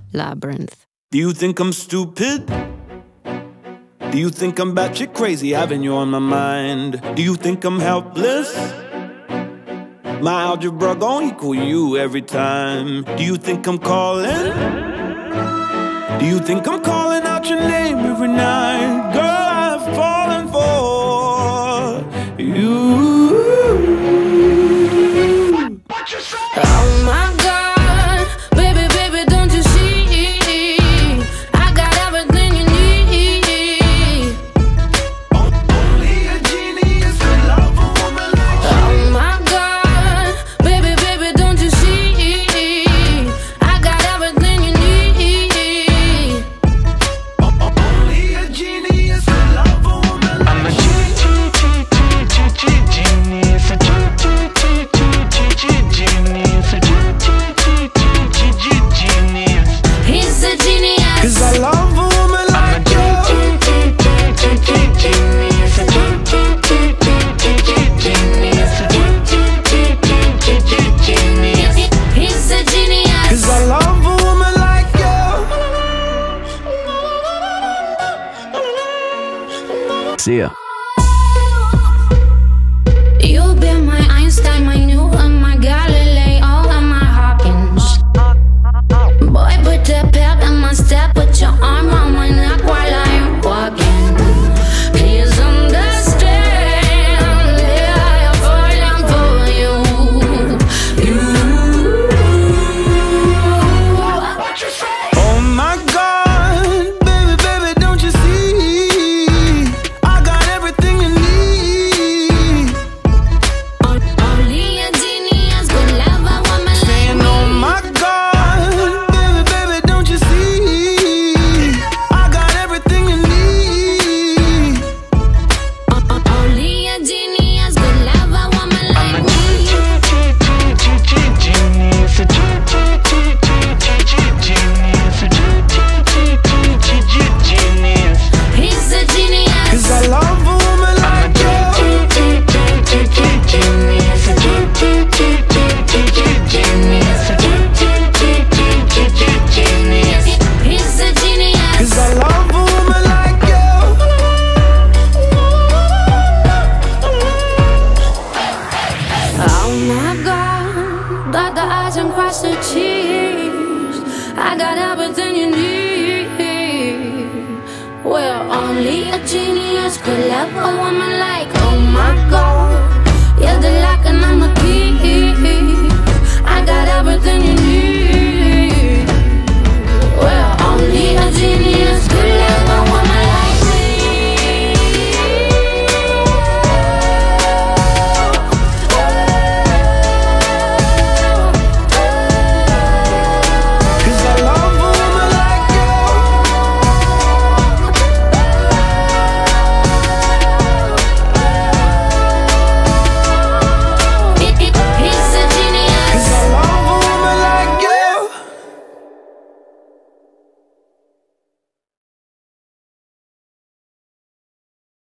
Labyrinth. Do you think I'm stupid? Do you think I'm batshit crazy, having you on my mind? Do you think I'm helpless? My algebra gon' equal you every time. Do you think I'm calling? Do you think I'm calling out your name every night? Girl, I've fallen for you. What you say? Oh my God, baby, baby, don't you see? I got everything you need. Only a genius could love a woman like you. Oh my God, baby, baby, don't you see? I got everything you need. Only a genius could love a woman like I'm a you. genius, a genius, a genius. He's a genius. 'Cause I love a woman I'm a like you. genius, a genius, genius. He's a genius. 'Cause I love a woman like you. See ya. You've been my Einstein, my Newton, my Galileo, and my Hawkins. Boy, put the pep in my step, put your arm around my neck while I'm walking. Please understand, yeah, I'm falling for you. What you say? Oh my God, baby, baby, don't you see? I got everything you need. Only a genius could love a woman like Saying, me. oh my God, baby, baby, don't you see? I got everything you need. Only a genius could love a woman I'm like a me. genius, a genius. He's a genius. 'Cause I love a woman I'm a like you. genius, a genius. He's a genius. 'Cause I love a woman like you. Oh my God, dot the I's and cross the T's. I got everything you need. Well, only a genius could love a woman like, oh my God.